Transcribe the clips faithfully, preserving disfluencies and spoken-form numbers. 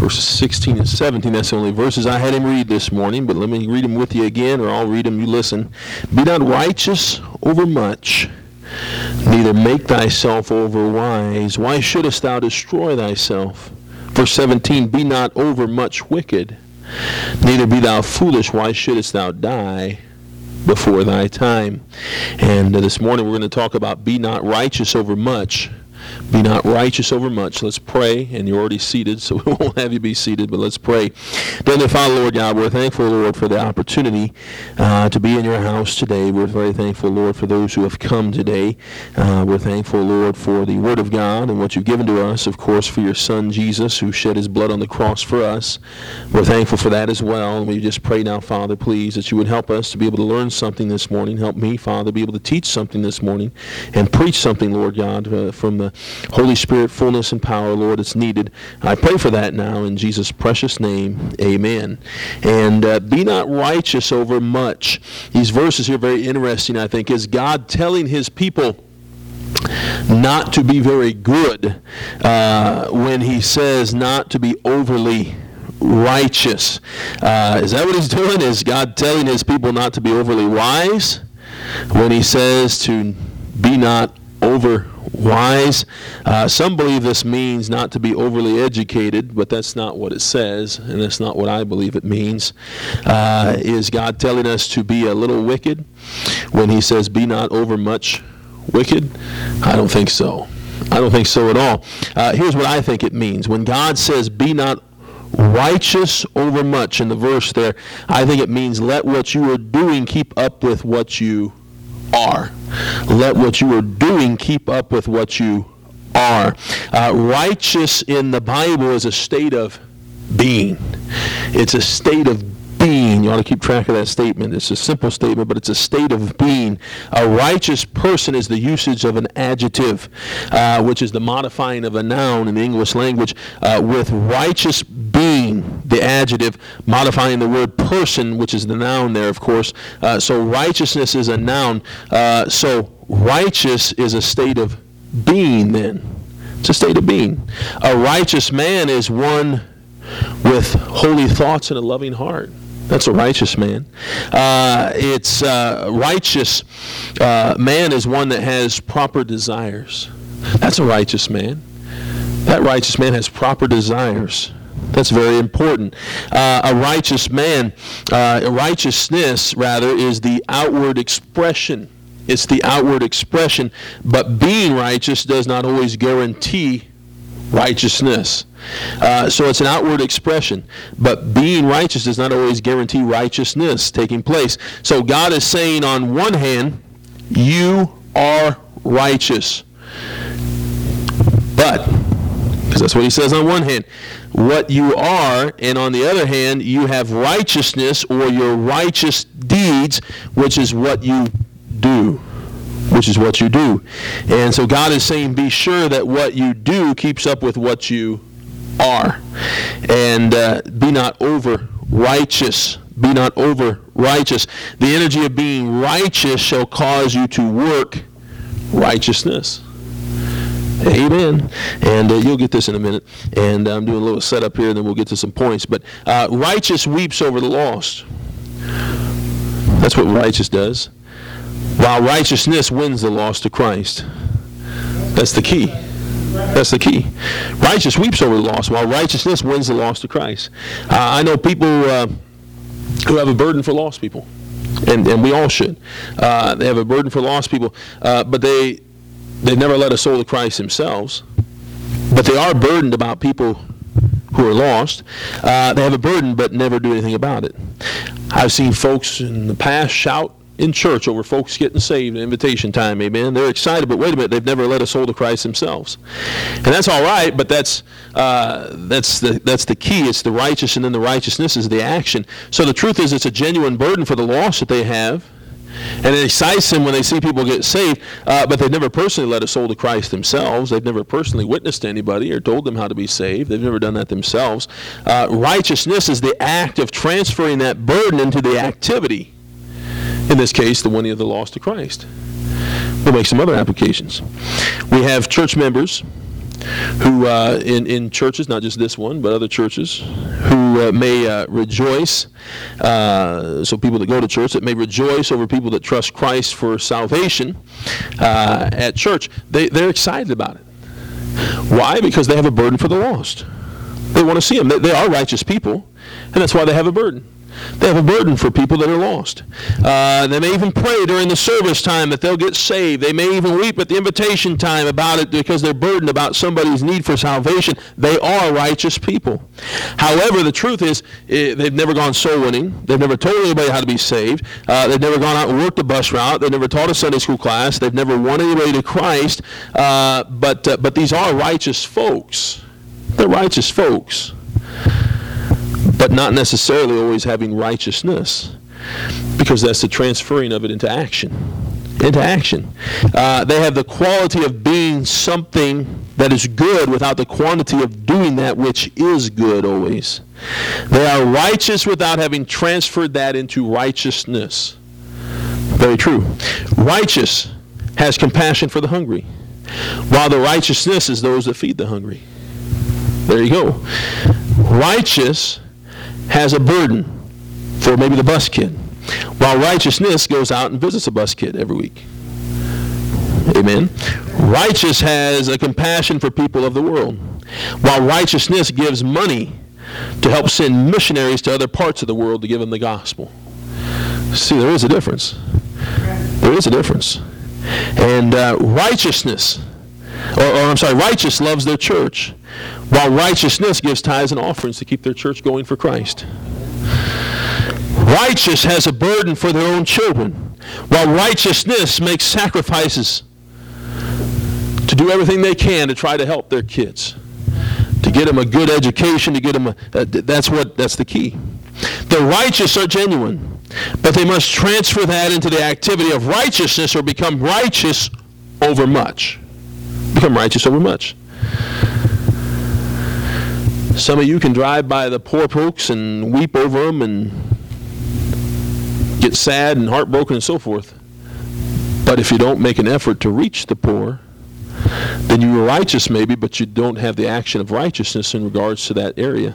verses sixteen and seventeen. That's the only verses I had him read this morning, but let me read them with you again, or I'll read them, you listen. Be not righteous over much, neither make thyself over wise. Why shouldest thou destroy thyself? Verse seventeen, be not over much wicked, neither be thou foolish. Why shouldest thou die before thy time? And uh, this morning we're going to talk about be not righteous over much. Be not righteous over much. Let's pray. And you're already seated, so we won't have you be seated, but let's pray. Heavenly Father, Lord God, we're thankful, Lord, for the opportunity uh, to be in your house today. We're very thankful, Lord, for those who have come today. Uh, we're thankful, Lord, for the Word of God and what you've given to us, of course, for your Son, Jesus, who shed his blood on the cross for us. We're thankful for that as well. And we just pray now, Father, please, that you would help us to be able to learn something this morning. Help me, Father, be able to teach something this morning and preach something, Lord God, uh, from the Holy Spirit, fullness and power, Lord, it's needed. I pray for that now in Jesus' precious name. Amen. And uh, be not righteous over much. These verses here are very interesting, I think. Is God telling his people not to be very good uh, when he says not to be overly righteous? Uh, is that what he's doing? Is God telling his people not to be overly wise when he says to be not over wise? Uh, some believe this means not to be overly educated, but that's not what it says, and that's not what I believe it means. Uh, is God telling us to be a little wicked when he says be not over much wicked? I don't think so. I don't think so at all. Uh, here's what I think it means. When God says be not righteous over much in the verse there, I think it means let what you are doing keep up with what you are. Let what you are doing keep up with what you are. Uh, righteous in the Bible is a state of being. It's a state of being. You ought to keep track of that statement. It's a simple statement, but it's a state of being. A righteous person is the usage of an adjective, uh, which is the modifying of a noun in the English language, uh, with righteous being, the adjective, modifying the word person, which is the noun there, of course. Uh, so righteousness is a noun. Uh, so righteous is a state of being then. It's a state of being. A righteous man is one with holy thoughts and a loving heart. That's a righteous man. Uh, it's uh, righteous uh, man is one that has proper desires. That's a righteous man. That righteous man has proper desires. That's very important. Uh, a righteous man, uh, righteousness rather, is the outward expression. It's the outward expression. But being righteous does not always guarantee righteousness. Uh, so it's an outward expression. But being righteous does not always guarantee righteousness taking place. So God is saying on one hand, you are righteous. But, because that's what he says on one hand, what you are, and on the other hand, you have righteousness or your righteous deeds, which is what you do. Which is what you do. And so God is saying, be sure that what you do keeps up with what you are. And uh, be not over righteous. Be not over righteous. The energy of being righteous shall cause you to work righteousness. Amen. And uh, you'll get this in a minute. And I'm doing a little setup here, and then we'll get to some points. But uh, righteous weeps over the lost. That's what righteous does. While righteousness wins the lost to Christ. That's the key. That's the key. Righteous weeps over the lost, while righteousness wins the lost to Christ. Uh, I know people uh, who have a burden for lost people, and, and we all should. Uh, they have a burden for lost people, uh, but they they never led a soul to Christ themselves. But they are burdened about people who are lost. Uh, they have a burden, but never do anything about it. I've seen folks in the past shout in church over folks getting saved at invitation time, amen. They're excited, but wait a minute, they've never led a soul to Christ themselves. And that's all right, but that's uh, that's the that's the key. It's the righteous, and then the righteousness is the action. So the truth is, it's a genuine burden for the lost that they have, and it excites them when they see people get saved, uh, but they've never personally led a soul to Christ themselves. They've never personally witnessed to anybody or told them how to be saved. They've never done that themselves. Uh, righteousness is the act of transferring that burden into the activity. In this case, the winning of the lost to Christ. We'll make some other applications. We have church members who uh, in, in churches, not just this one, but other churches, who uh, may uh, rejoice, uh, so people that go to church that may rejoice over people that trust Christ for salvation uh, at church, they, they're excited about it. Why? Because they have a burden for the lost. They want to see them. They, they are righteous people, and that's why they have a burden. They have a burden for people that are lost. Uh, they may even pray during the service time that they'll get saved. They may even weep at the invitation time about it because they're burdened about somebody's need for salvation. They are righteous people. However, the truth is eh, they've never gone soul winning. They've never told anybody how to be saved. Uh, they've never gone out and worked a bus route. They've never taught a Sunday school class. They've never won anybody to Christ. Uh, but, uh, but these are righteous folks. They're righteous folks, but not necessarily always having righteousness, because that's the transferring of it into action. Into action. Uh, they have the quality of being something that is good without the quantity of doing that which is good always. They are righteous without having transferred that into righteousness. Very true. Righteous has compassion for the hungry, while the righteousness is those that feed the hungry. There you go. Righteous has a burden for maybe the bus kid, while righteousness goes out and visits a bus kid every week. Amen. Righteous has a compassion for people of the world, while righteousness gives money to help send missionaries to other parts of the world to give them the gospel. See, there is a difference. There is a difference. And uh, righteousness, or, or I'm sorry, righteous loves their church, while righteousness gives tithes and offerings to keep their church going for Christ. Righteous has a burden for their own children, while righteousness makes sacrifices to do everything they can to try to help their kids, to get them a good education, to get them a, uh, that's what, that's the key. The righteous are genuine, but they must transfer that into the activity of righteousness or become righteous over much. Become righteous over much. Some of you can drive by the poor folks and weep over them and get sad and heartbroken and so forth. But if you don't make an effort to reach the poor, then you are righteous maybe, but you don't have the action of righteousness in regards to that area.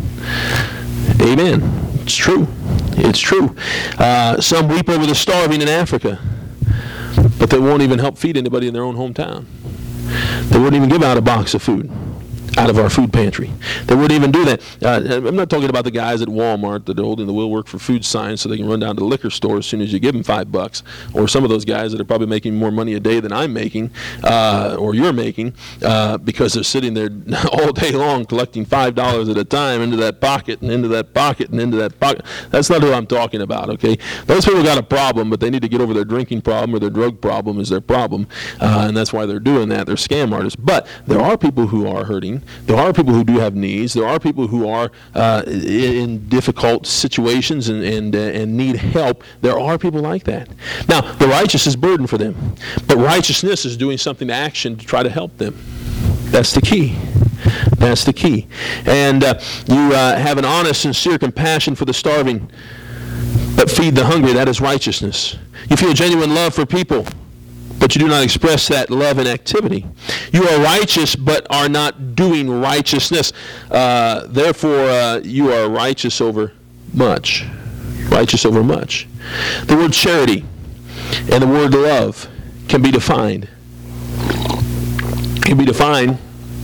Amen. It's true. It's true. Uh, some weep over the starving in Africa, but they won't even help feed anybody in their own hometown. They wouldn't even give out a box of food out of our food pantry. They wouldn't even do that. Uh, I'm not talking about the guys at Walmart that are holding the "Will Work for Food" signs so they can run down to the liquor store as soon as you give them five bucks, or some of those guys that are probably making more money a day than I'm making, uh, or you're making, uh, because they're sitting there all day long collecting five dollars at a time into that pocket and into that pocket and into that pocket. That's not what I'm talking about, okay? Those people got a problem, but they need to get over their drinking problem or their drug problem is their problem, uh, and that's why they're doing that. They're scam artists. But there are people who are hurting. There are people who do have needs. There are people who are uh, in difficult situations and and, uh, and need help. There are people like that. Now, the righteous is burden for them, but righteousness is doing something to action to try to help them. That's the key. That's the key. And uh, you uh, have an honest, sincere compassion for the starving, but feed the hungry. That is righteousness. You feel genuine love for people, but you do not express that love in activity. You are righteous, but are not doing righteousness. Uh, therefore, uh, you are righteous over much. Righteous over much. The word charity and the word love can be defined. Can be defined.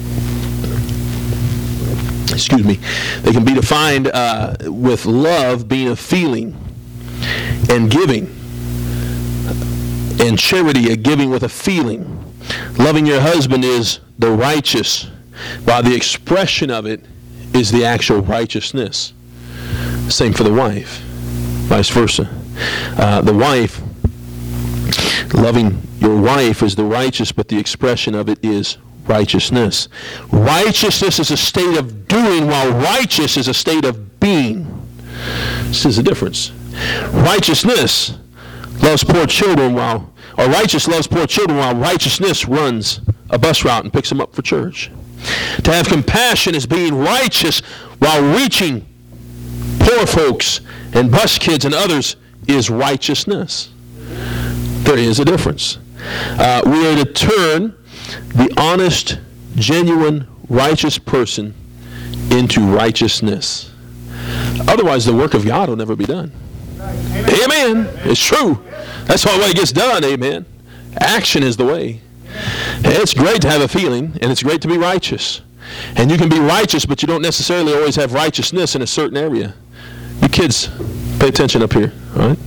Excuse me. They can be defined uh, with love being a feeling, and giving, and charity a giving with a feeling. Loving your husband is the righteous, while the expression of it is the actual righteousness. Same for the wife, vice versa. Uh, the wife, loving your wife is the righteous, but the expression of it is righteousness. Righteousness is a state of doing, while righteous is a state of being. This is the difference. Righteousness loves poor children while, or righteous loves poor children while righteousness runs a bus route and picks them up for church. To have compassion is being righteous while reaching poor folks and bus kids and others is righteousness. There is a difference. Uh, we are to turn the honest, genuine, righteous person into righteousness. Otherwise, the work of God will never be done. Amen. It's true. That's the way it gets done. Amen. Action is the way. It's great to have a feeling, and it's great to be righteous. And you can be righteous, but you don't necessarily always have righteousness in a certain area. You kids, pay attention up here, all right?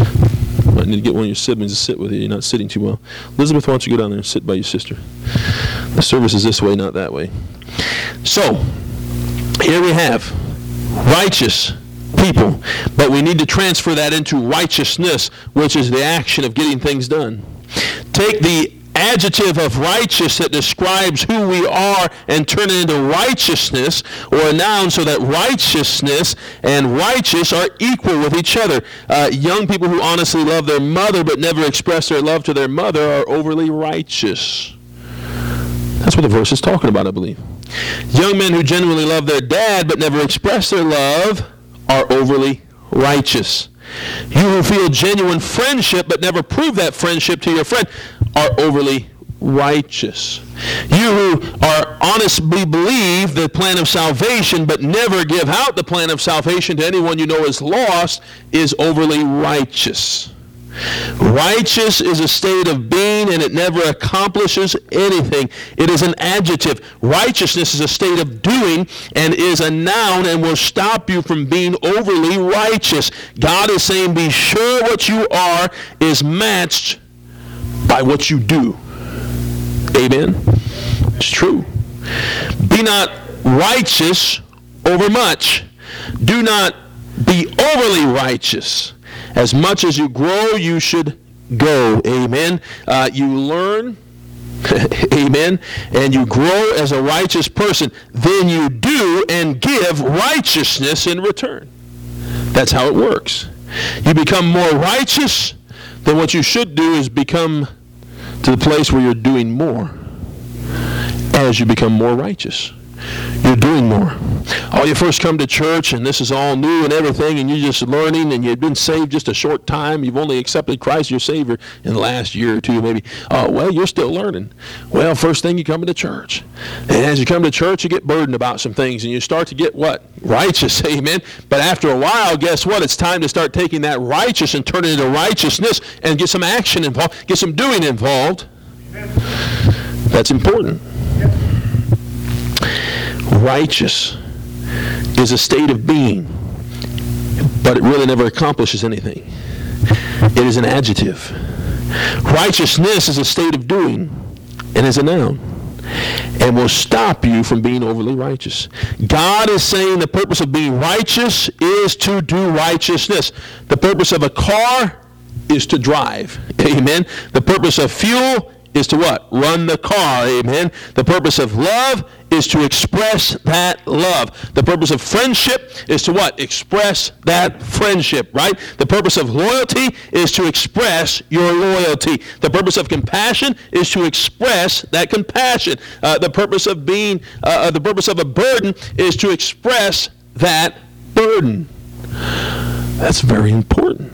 I need to get one of your siblings to sit with you. You're not sitting too well. Elizabeth, why don't you go down there and sit by your sister? The service is this way, not that way. So, here we have righteous people, but we need to transfer that into righteousness, which is the action of getting things done. Take the adjective of righteous that describes who we are and turn it into righteousness, or a noun, so that righteousness and righteous are equal with each other. Uh, young people who honestly love their mother but never express their love to their mother are overly righteous. That's what the verse is talking about, I believe. Young men who genuinely love their dad but never express their love are overly righteous. You who feel genuine friendship but never prove that friendship to your friend are overly righteous. You who are honestly believe the plan of salvation but never give out the plan of salvation to anyone you know is lost is overly righteous. Righteous is a state of being, and it never accomplishes anything. It is an adjective. Righteousness is a state of doing and is a noun and will stop you from being overly righteous. God is saying, be sure what you are is matched by what you do. Amen? It's true. Be not righteous over much. Do not be overly righteous. As much as you grow, you should go. Amen. Uh, you learn. Amen. And you grow as a righteous person. Then you do and give righteousness in return. That's how it works. You become more righteous, then what you should do is become to the place where you're doing more as you become more righteous. You're doing more. Oh, you first come to church and this is all new and everything, and you're just learning, and you've been saved just a short time. You've only accepted Christ your Savior in the last year or two maybe. Oh, well, you're still learning. Well, first thing you come to church. And as you come to church, you get burdened about some things, and you start to get what? Righteous, amen? But after a while, guess what? It's time to start taking that righteous and turn it into righteousness and get some action involved, get some doing involved. That's important. Righteous is a state of being, but it really never accomplishes anything. It is an adjective. Righteousness is a state of doing and is a noun, and will stop you from being overly righteous. God is saying the purpose of being righteous is to do righteousness. The purpose of a car is to drive. Amen. The purpose of fuel is to what? Run the car. Amen. The purpose of love is to express that love. The purpose of friendship is to what? Express that friendship, right? The purpose of loyalty is to express your loyalty. The purpose of compassion is to express that compassion. Uh, the purpose of being, uh, the purpose of a burden is to express that burden. That's very important.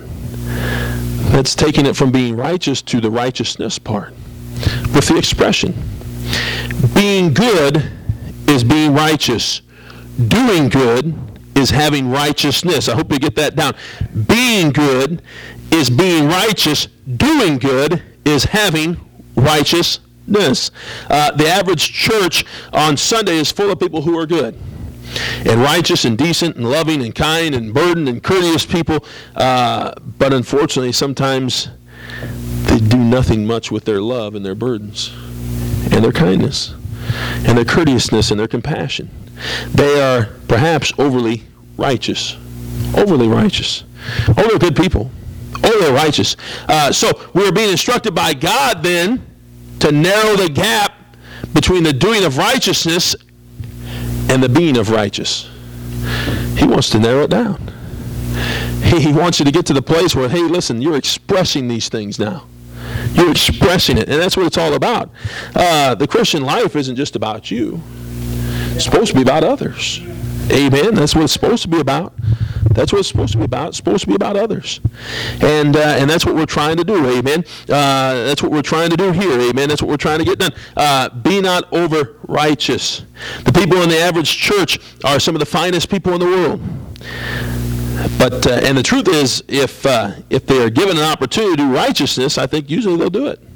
That's taking it from being righteous to the righteousness part with the expression. Being good is being righteous. Doing good is having righteousness. I hope you get that down. Being good is being righteous. Doing good is having righteousness. Uh, the average church on Sunday is full of people who are good and righteous and decent and loving and kind and burdened and courteous people. Uh, but unfortunately, sometimes they do nothing much with their love and their burdens and their kindness and their courteousness and their compassion. They are perhaps overly righteous. Overly righteous. Oh, they're good people. Oh, they're righteous. Uh, so we're being instructed by God then to narrow the gap between the doing of righteousness and the being of righteous. He wants to narrow it down. He wants you to get to the place where, hey, listen, you're expressing these things now. You're expressing it, and that's what it's all about. Uh, the Christian life isn't just about you. It's supposed to be about others. Amen. That's what it's supposed to be about. That's what it's supposed to be about. It's supposed to be about others. And uh, and that's what we're trying to do, amen. Uh, that's what we're trying to do here, amen. That's what we're trying to get done. Uh, be not over righteous. The people in the average church are some of the finest people in the world. But uh, and the truth is, if uh, if they are given an opportunity to do righteousness, I think usually they'll do it.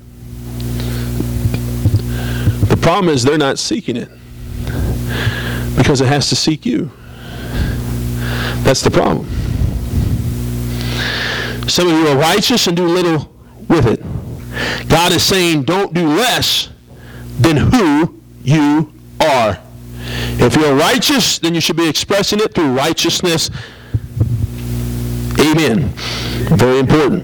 The problem is they're not seeking it, because it has to seek you. That's the problem. Some of you are righteous and do little with it. God is saying, don't do less than who you are. If you're righteous, then you should be expressing it through righteousness. Amen. Very important.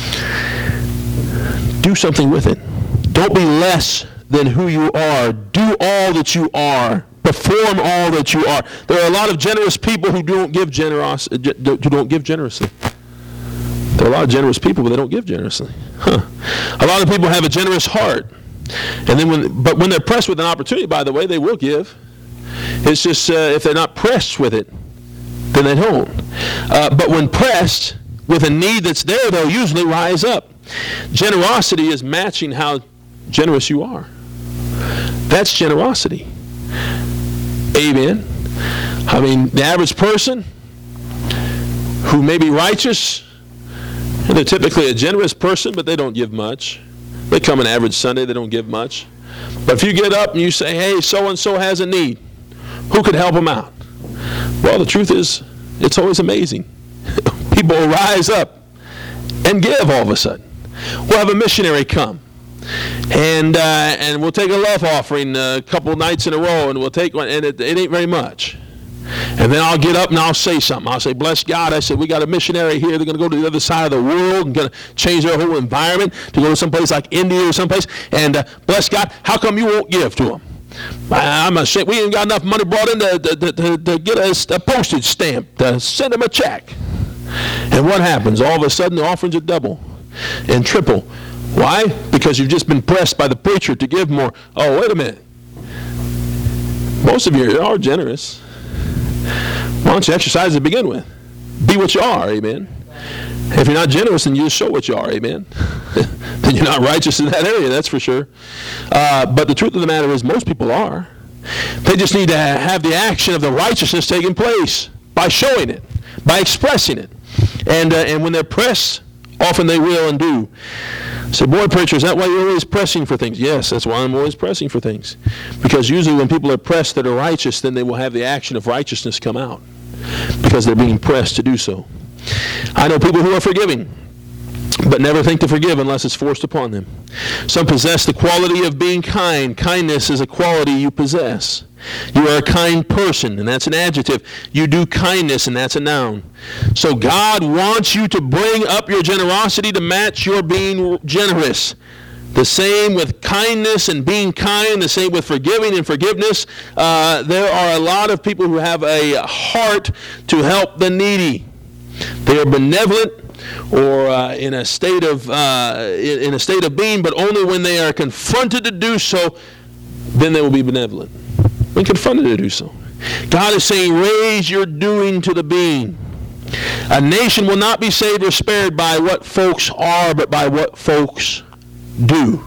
Do something with it. Don't be less than who you are. Do all that you are. Perform all that you are. There are a lot of generous people who don't give generous, who don't give generously. There are a lot of generous people, but they don't give generously. Huh. A lot of people have a generous heart, and then when, but when they're pressed with an opportunity, by the way, they will give. It's just uh, if they're not pressed with it, then they don't. Uh, but when pressed with a need that's there, they'll usually rise up. Generosity is matching how generous you are. That's generosity. Amen. I mean, the average person who may be righteous, and they're typically a generous person, but they don't give much. They come on average Sunday, they don't give much. But if you get up and you say, hey, so-and-so has a need, who could help them out? Well, the truth is, it's always amazing. People will rise up and give all of a sudden. We'll have a missionary come, and uh, and we'll take a love offering a couple nights in a row, and we'll take one, and it, it ain't very much. And then I'll get up and I'll say something. I'll say, bless God. I said, we got a missionary here. They're going to go to the other side of the world and going to change their whole environment to go to someplace like India or someplace. And uh, bless God, how come you won't give to them? I'm ashamed. We ain't got enough money brought in to, to, to, to get us a postage stamp to send them a check. And what happens? All of a sudden, the offerings are double and triple. Why? Because you've just been pressed by the preacher to give more. Oh, wait a minute. Most of you are generous. Why don't you exercise to begin with? Be what you are, amen. If you're not generous, then you just show what you are, amen. Then you're not righteous in that area, that's for sure. Uh, but the truth of the matter is, most people are. They just need to have the action of the righteousness taking place by showing it, by expressing it. And uh, and when they're pressed, often they will and do. Say, boy, preacher, is that why you're always pressing for things? Yes, that's why I'm always pressing for things. Because usually when people are pressed that are righteous, then they will have the action of righteousness come out. Because they're being pressed to do so. I know people who are forgiving, but never think to forgive unless it's forced upon them. Some possess the quality of being kind. Kindness is a quality you possess. You are a kind person, and that's an adjective. You do kindness, and that's a noun. So God wants you to bring up your generosity to match your being generous. The same with kindness and being kind, the same with forgiving and forgiveness. Uh, there are a lot of people who have a heart to help the needy. They are benevolent or uh, in a state of uh, in, in a state of being, but only when they are confronted to do so, then they will be benevolent. When confronted to do so. God is saying, raise your doing to the being. A nation will not be saved or spared by what folks are, but by what folks do.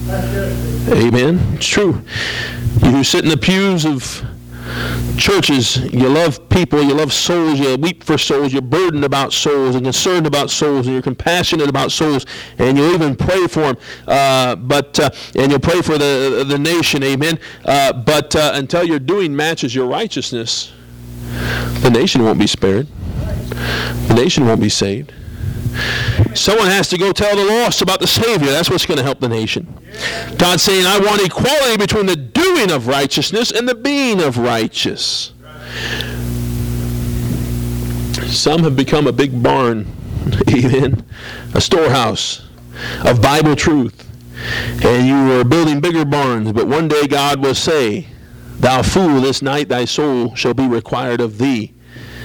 Amen. It's true. You who sit in the pews of churches, you love people, you love souls, you weep for souls, you're burdened about souls and concerned about souls, and you're compassionate about souls, and you even pray for them. Uh, but uh, and you'll pray for the the nation. Amen. Uh, but uh, until your doing matches your righteousness, the nation won't be spared. The nation won't be saved. Someone has to go tell the lost about the Savior. That's what's going to help the nation. God's saying, I want equality between the doing of righteousness and the being of righteous. Some have become a big barn, amen, a storehouse of Bible truth. And you are building bigger barns, but one day God will say, thou fool, this night thy soul shall be required of thee.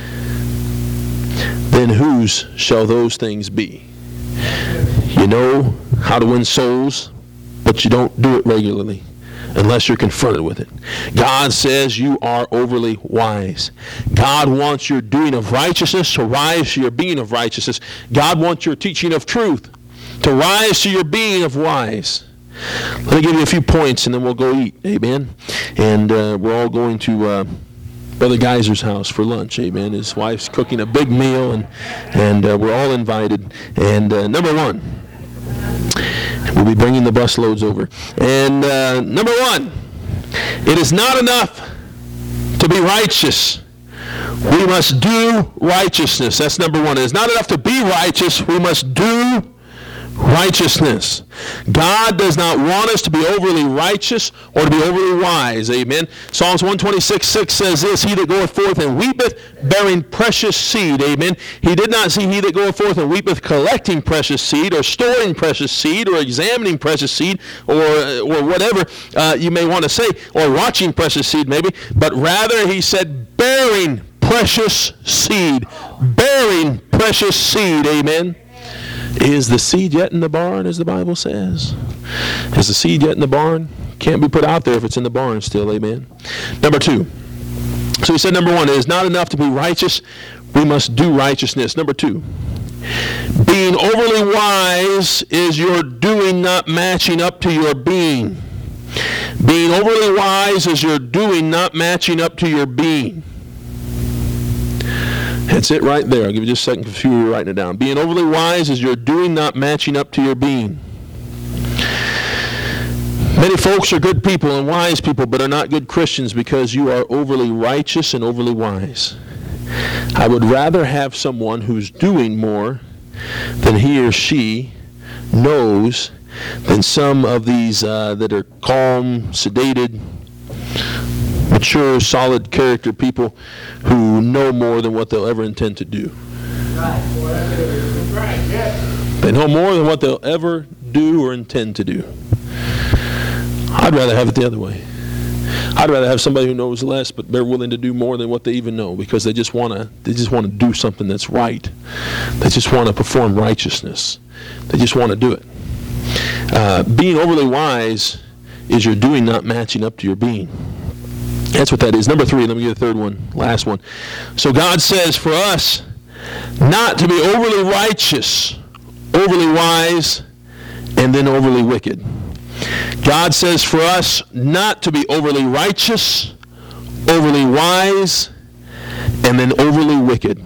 Then whose shall those things be? You know how to win souls, but you don't do it regularly. unless you're confronted with it. God says you are overly wise. God wants your doing of righteousness to rise to your being of righteousness. God wants your teaching of truth to rise to your being of wise. Let me give you a few points and then we'll go eat. Amen. And uh, we're all going to uh, Brother Geyser's house for lunch. Amen. His wife's cooking a big meal, and and uh, we're all invited. And uh, number one, we'll be bringing the bus loads over. And uh, number one, it is not enough to be righteous. We must do righteousness. That's number one. It is not enough to be righteous. We must do righteousness. God does not want us to be overly righteous or to be overly wise. Amen. Psalms one twenty-six six says this, he that goeth forth and weepeth, bearing precious seed. Amen. He did not see he that goeth forth and weepeth collecting precious seed or storing precious seed or examining precious seed or or whatever uh, you may want to say, or watching precious seed maybe, but rather he said bearing precious seed. Bearing precious seed. Amen. Is the seed yet in the barn, as the Bible says? Is the seed yet in the barn? Can't be put out there if it's in the barn still, amen? Number two. So he said, number one, it is not enough to be righteous. We must do righteousness. Number two, being overly wise is your doing not matching up to your being. Being overly wise is your doing not matching up to your being. That's it right there. I'll give you just a second if you were writing it down. Being overly wise is your doing not matching up to your being. Many folks are good people and wise people, but are not good Christians because you are overly righteous and overly wise. I would rather have someone who's doing more than he or she knows than some of these uh, that are calm, sedated, mature, solid character people who know more than what they'll ever intend to do. They know more than what they'll ever do or intend to do. I'd rather have it the other way. I'd rather have somebody who knows less, but they're willing to do more than what they even know because they just want to. They just want to do something that's right. They just want to perform righteousness. They just want to do it. Uh, being overly wise is your doing not matching up to your being. That's what that is. Number three, let me get the third one, last one. So God says for us not to be overly righteous, overly wise, and then overly wicked. God says for us not to be overly righteous, overly wise, and then overly wicked.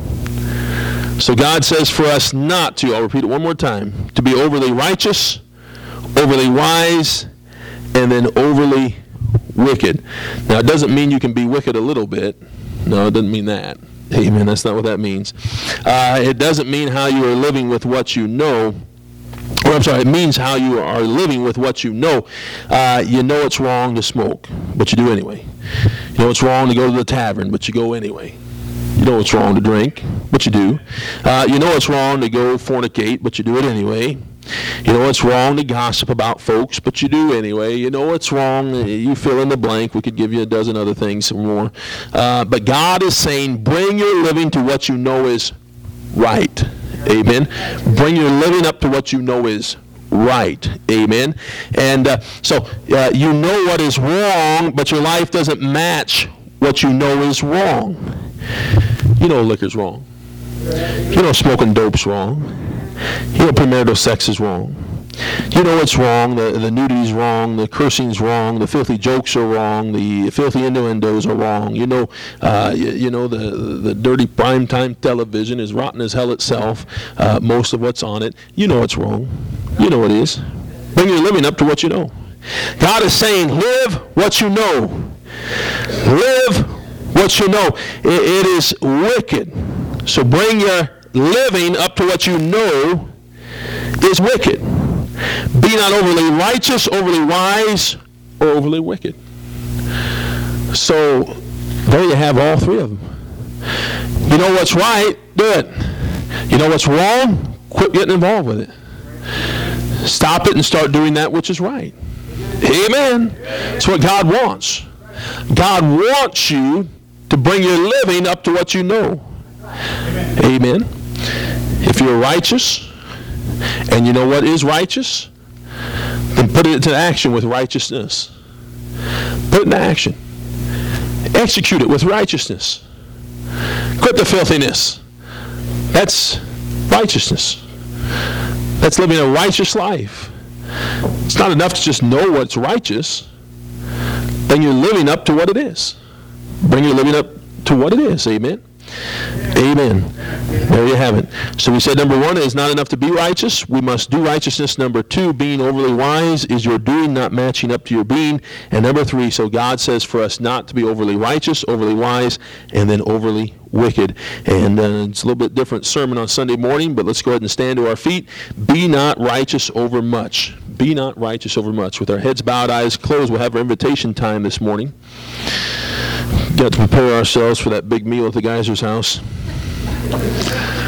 So God says for us not to, I'll repeat it one more time, to be overly righteous, overly wise, and then overly wicked. Now, it doesn't mean you can be wicked a little bit. No, it doesn't mean that. Amen. That's not what that means. Uh, it doesn't mean how you are living with what you know. Or I'm sorry, it means how you are living with what you know. Uh, you know it's wrong to smoke, but you do anyway. You know it's wrong to go to the tavern, but you go anyway. You know it's wrong to drink, but you do. Uh, you know it's wrong to go fornicate, but you do it anyway. You know it's wrong to gossip about folks, but you do anyway. You know it's wrong. You fill in the blank. We could give you a dozen other things and more. Uh, but God is saying, bring your living to what you know is right. Amen. Bring your living up to what you know is right. Amen. And uh, so uh, you know what is wrong, but your life doesn't match what you know is wrong. You know liquor's wrong. You know smoking dope's wrong. You know premarital sex is wrong. You know it's wrong. The, the nudity's wrong. The cursing's wrong. The filthy jokes are wrong. The filthy innuendos are wrong. You know, uh, you, you know the the dirty primetime television is rotten as hell itself. Uh, most of what's on it. You know it's wrong. You know it is. Bring your living up to what you know. God is saying, live what you know. Live what you know. It, it is wicked. So bring your living up to what you know is wicked. Be not overly righteous, overly wise, or overly wicked. So there you have all three of them. You know what's right, do it. You know what's wrong, quit getting involved with it. Stop it and start doing that which is right. Amen. That's what God wants. God wants you to bring your living up to what you know. Amen. If you're righteous, and you know what is righteous, then put it into action with righteousness. Put it into action. Execute it with righteousness. Quit the filthiness. That's righteousness. That's living a righteous life. It's not enough to just know what's righteous. Then you're living up to what it is. Bring your living up to what it is. Amen. Amen. There you have it. So we said number one, it is not enough to be righteous. We must do righteousness. Number two, being overly wise is your doing not matching up to your being. And number three, so God says for us not to be overly righteous, overly wise, and then overly wicked. And uh, it's a little bit different sermon on Sunday morning, but let's go ahead and stand to our feet. Be not righteous over much. Be not righteous over much. With our heads bowed, eyes closed, we'll have our invitation time this morning. Got to prepare ourselves for that big meal at the Geyser's house.